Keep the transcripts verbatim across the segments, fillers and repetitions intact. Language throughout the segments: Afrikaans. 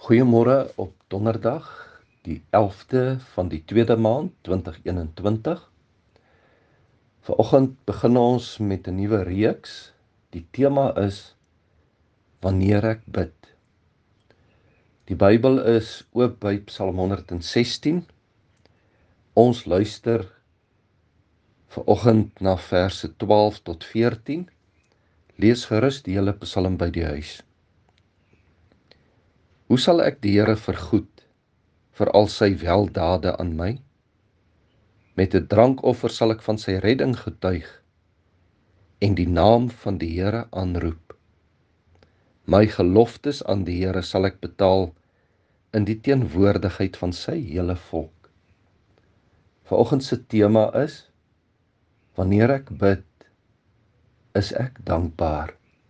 Goeiemôre op donderdag, die elfde van die tweede maand, twintig eenentwintig. Vanoggend begin ons met 'n nuwe reeks. Die tema is wanneer ek bid. Die Bybel is oop by Psalm honderdsestien. Ons luister vanoggend na verse twaalf tot veertien. Lees gerus die hele Psalm by die huis. Hoe sal ek die Here vergoed vir al sy weldade aan my? Met 'n drankoffer sal ek van sy redding getuig en die naam van die Here aanroep. My geloftes aan die Here sal ek betaal in die teenwoordigheid van sy hele volk. Vanoggend se tema is wanneer ek bid, is ek dankbaar.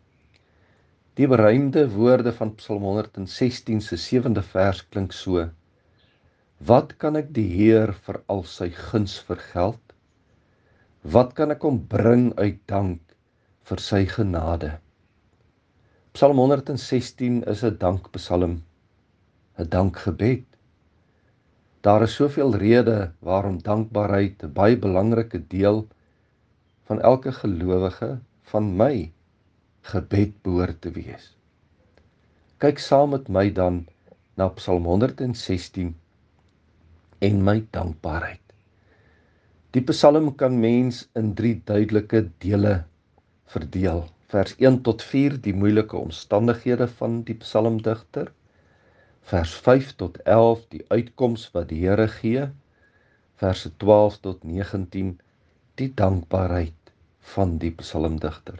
Die beruimde woorde van Psalm honderdsestien se sewende vers klink so: Wat kan ek die Heer vir al sy guns vergeld? Wat kan ek hom bring uit dank vir sy genade? Psalm honderdsestien is 'n dankpsalm, 'n dankgebed. Daar is soveel redes waarom dankbaarheid 'n baie belangrike deel van elke gelowige, van my, gebed behoort te wees. Kyk saam met my dan na Psalm honderdsestien en my dankbaarheid. Die psalm kan mens in drie duidelike dele verdeel. Vers een tot vier, die moeilike omstandighede van die psalmdigter. Vers vyf tot elf, die uitkoms wat die Here gee. Verse twaalf tot negentien, die dankbaarheid van die psalmdigter.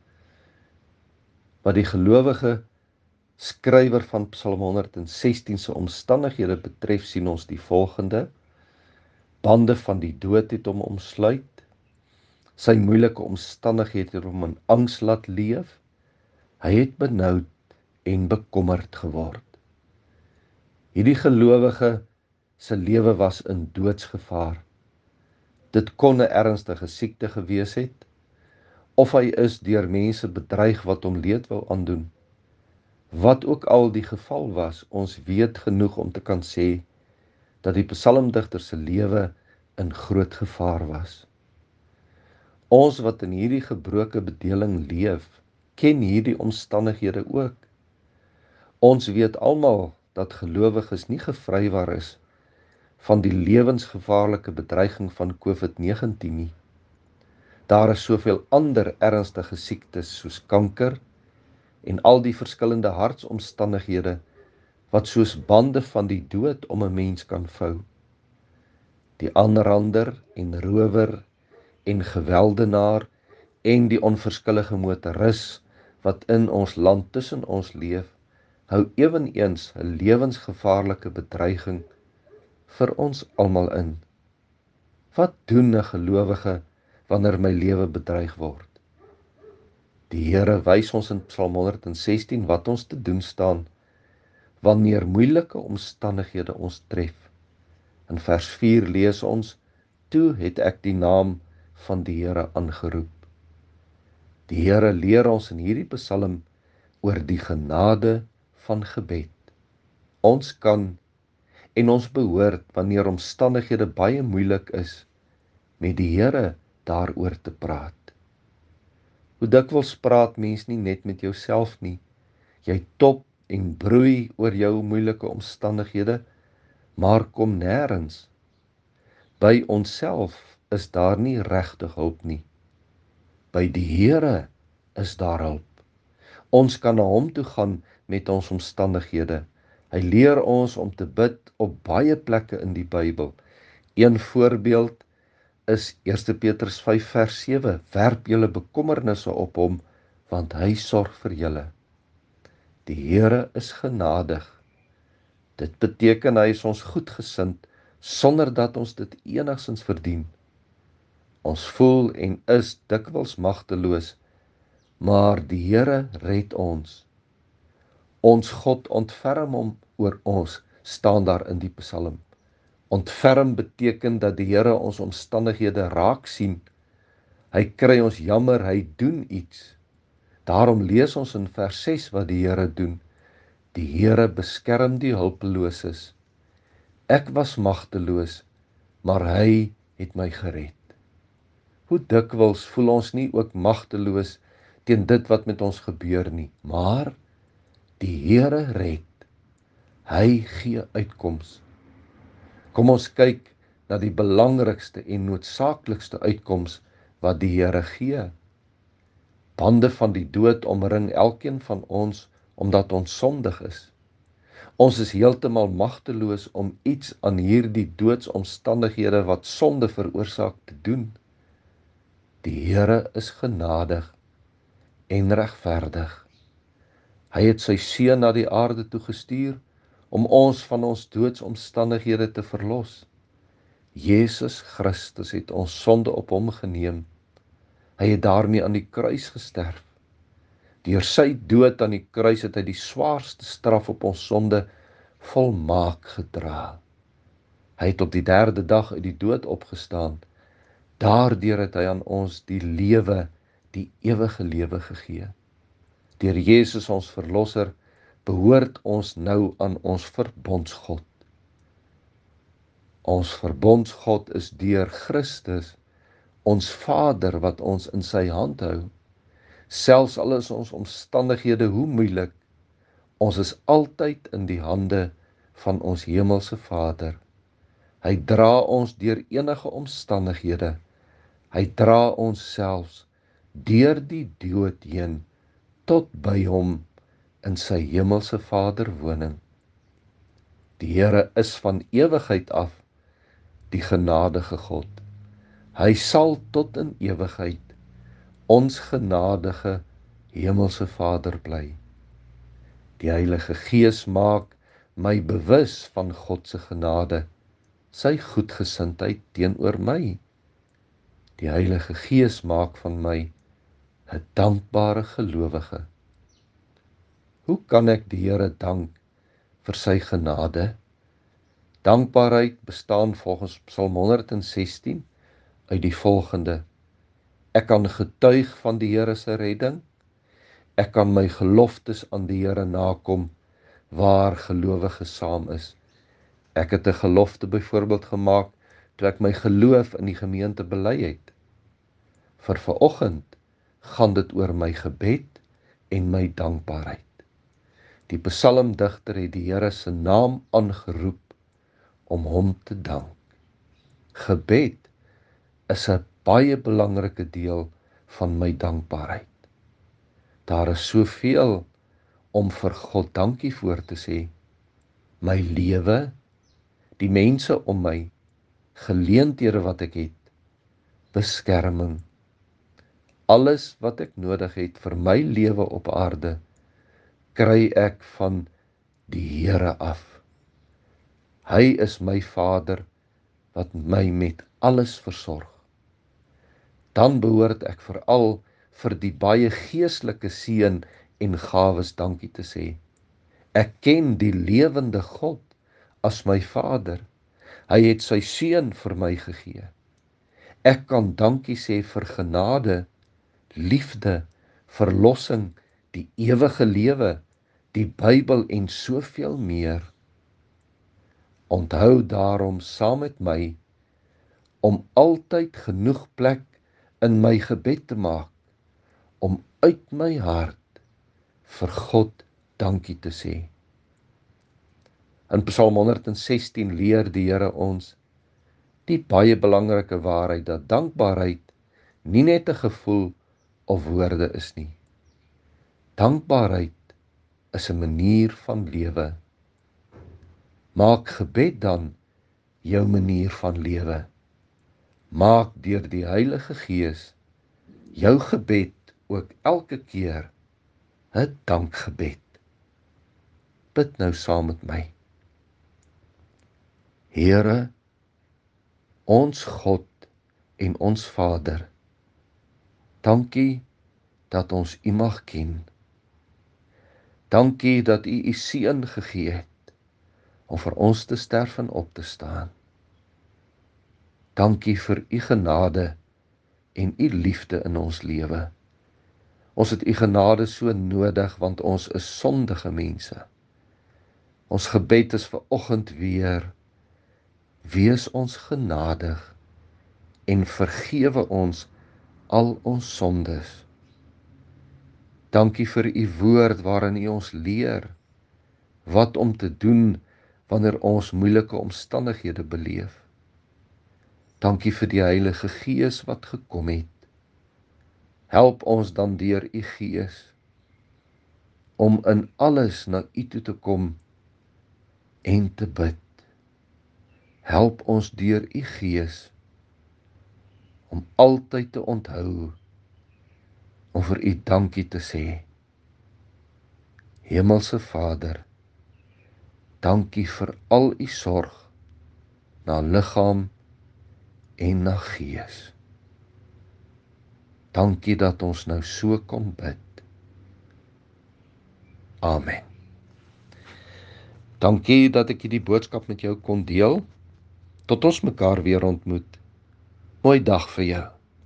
Wat die gelowige skrywer van Psalm honderdsestien se omstandighede betref, sien ons die volgende: bande van die dood het hom omsluit. Sy moeilike omstandighede het hom in angs laat leef. Hy het benoud en bekommerd geword. Hierdie gelowige se lewe was in doodsgevaar. Dit kon 'n ernstige siekte gewees het, of hy is deur mense bedreig wat hom leed wou aandoen. Wat ook al die geval was, ons weet genoeg om te kan sê dat die psalmdigter se lewe in groot gevaar was. Ons wat in hierdie gebroke bedeling leef, ken hierdie omstandighede ook. Ons weet almal dat gelowiges nie gevrywaar is van die lewensgevaarlike bedreiging van COVID negentien nie. Daar is soveel ander ernstige siektes soos kanker en al die verskillende hartsomstandighede wat soos bande van die dood om 'n mens kan vou. Die aanrander en rower en geweldenaar en die onverskillige motoris wat in ons land tussen ons leef, hou eweneens 'n lewensgevaarlike bedreiging vir ons almal in. Wat doen 'n gelowige wanneer my lewe bedreig word? Die Here wys ons in Psalm honderdsestien wat ons te doen staan wanneer moeilike omstandighede ons tref. In vers vier lees ons: Toe het ek die naam van die Here aangeroep. Die Here leer ons in hierdie psalm oor die genade van gebed. Ons kan en ons behoort, wanneer omstandighede baie moeilik is, met die Here daaroor te praat. Hoe dikwels praat mens nie net met jouself nie. Jy top en broei oor jou moeilike omstandighede, maar kom nêrens. By onsself is daar nie regtig hulp nie. By die Here is daar hulp. Ons kan na hom toe gaan met ons omstandighede. Hy leer ons om te bid op baie plekke in die Bybel. Een voorbeeld is Eerste Petrus vyf vers sewe. Werp julle bekommernisse op hom, want hy sorg vir julle. Die Here is genadig. Dit beteken hy is ons goedgesind, sonder dat ons dit enigsins verdien. Ons voel en is dikwels magteloos, maar die Here red ons. Ons God ontferm hom oor ons, staan daar in die psalm. Ontferm beteken dat die Here ons omstandighede raak sien. Hy kry ons jammer, hy doen iets. Daarom lees ons in vers ses wat die Here doen. Die Here beskerm die hulpeloses. Ek was magteloos, maar hy het my gered. Hoe dikwels voel ons nie ook magteloos teen dit wat met ons gebeur nie, maar die Here red. Hy gee uitkoms. Kom ons kyk na die belangrikste en noodsaaklikste uitkoms wat die Here gee. Bande van die dood omring elkeen van ons omdat ons sondig is. Ons is heeltemal magteloos om iets aan hierdie doodsomstandighede wat sonde veroorsaak te doen. Die Here is genadig en regverdig. Hy het sy seun na die aarde toe gestuur om ons van ons doodsomstandighede te verlos. Jesus Christus het ons sonde op hom geneem. Hy het daarmee aan die kruis gesterf. Deur sy dood aan die kruis het hy die swaarste straf op ons sonde volmaak gedra. Hy het op die derde dag uit die dood opgestaan. Daardeur het hy aan ons die lewe, die ewige lewe gegee. Deur Jesus ons verlosser behoort ons nou aan ons verbondsgod. Ons verbondsgod is deur Christus, ons Vader wat ons in sy hand hou. Selfs al is ons omstandighede hoe moeilik, ons is altyd in die hande van ons hemelse Vader. Hy dra ons deur enige omstandighede. Hy dra ons selfs deur die dood heen tot by hom in sy hemelse Vader woning. Die Here is van ewigheid af die genadige God. Hy sal tot in ewigheid ons genadige hemelse Vader bly. Die Heilige Gees maak my bewus van God se genade, sy goedgesindheid teenoor my. Die Heilige Gees maak van my 'n dankbare gelowige. Hoe kan ek die Here dank vir sy genade? Dankbaarheid bestaan volgens Psalm honderd sestien uit die volgende: Ek kan getuig van die Here se redding. Ek kan my geloftes aan die Here nakom waar gelowiges saam is. Ek het 'n gelofte byvoorbeeld gemaak toe ek my geloof in die gemeente bely het. Vir vanoggend gaan dit oor my gebed en my dankbaarheid. Die psalmdigter het die Here se naam aangeroep om hom te dank. Gebed is 'n baie belangrike deel van my dankbaarheid. Daar is soveel om vir God dankie voor te sê. My lewe, die mense om my, geleenthede wat ek het, beskerming. Alles wat ek nodig het vir my lewe op aarde, kry ek van die Here af. Hy is my Vader wat my met alles versorg. Dan behoort ek veral vir die baie geestelike seën en gawes dankie te sê. Ek ken die lewende God as my Vader. Hy het sy seun vir my gegee. Ek kan dankie sê vir genade, liefde, verlossing, die ewige lewe, die Bybel en soveel meer. Onthou daarom saam met my om altyd genoeg plek in my gebed te maak, om uit my hart vir God dankie te sê. In Psalm honderd sestien leer die Here ons die baie belangrike waarheid dat dankbaarheid nie net 'n gevoel of woorde is nie. Dankbaarheid is 'n manier van lewe. Maak gebed dan jou manier van lewe. Maak deur die Heilige Gees jou gebed ook elke keer 'n dankgebed. Bid nou saam met my. Here, ons God en ons Vader, dankie dat ons U mag ken. Dankie dat U U seun gegee het om vir ons te sterf en op te staan. Dankie vir U genade en U liefde in ons lewe. Ons het U genade so nodig want ons is sondige mense. Ons gebed is vir oggend weer, wees ons genadig en vergewe ons al ons sondes. Dankie vir u woord waarin u ons leer wat om te doen wanneer ons moeilike omstandighede beleef. Dankie vir die Heilige Gees wat gekom het. Help ons dan deur u Gees om in alles na u toe te kom en te bid. Help ons deur u Gees om altyd te onthou om vir u dankie te sê. Hemelse Vader, dankie vir al u sorg na liggaam en na gees. Dankie dat ons nou so kon bid. Amen. Dankie dat ek hierdie boodskap met jou kon deel. Tot ons mekaar weer ontmoet. Mooi dag vir jou.